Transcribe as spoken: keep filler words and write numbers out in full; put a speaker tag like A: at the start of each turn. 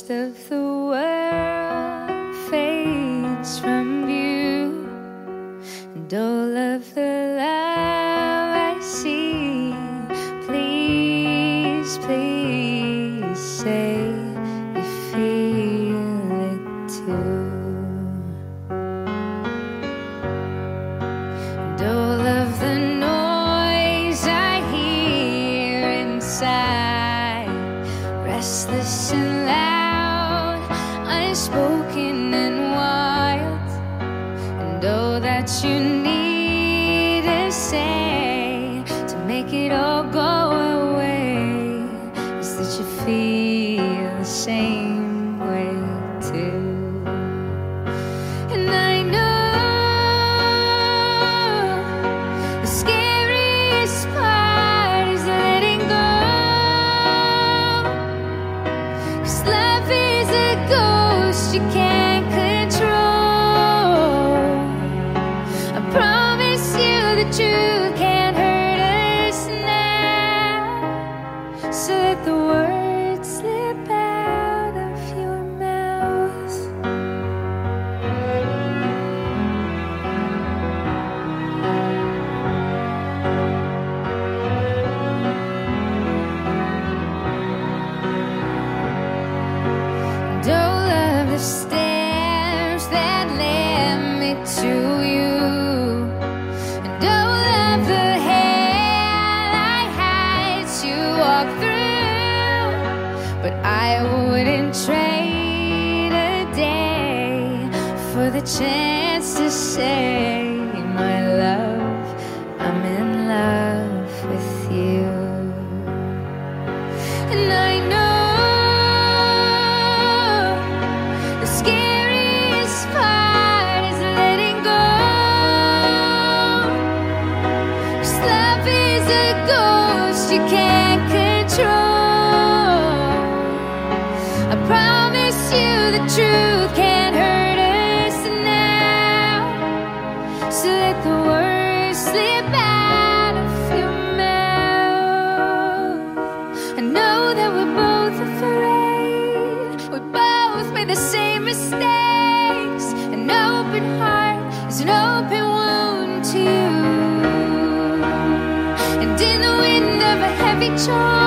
A: rest of the world fades from view, and all of the love I see, please, please say you feel it too. And all of the noise I hear inside, restless and loud, unspoken and wild, and all that you need to say to make it all go away is that you feel the same way too. And I know the scariest part is letting go, 'cause love is a ghost you can't control. I promise you the truth can't hurt us now, so let the words slip out of your mouth. And all of the stairs that led me to you, and all of the hell I had to walk through, but I wouldn't trade a day for the chance to say, my love, I'm in love with you. And I know the scariest part is letting go, 'cause love is a ghost you can't control. I promise you the truth can't hurt us now, so let the words slip out of your mouth. I know that we're both afraid, we both made the same mistakes. An open heart is an open wound to you, and in the wind of a heavy choice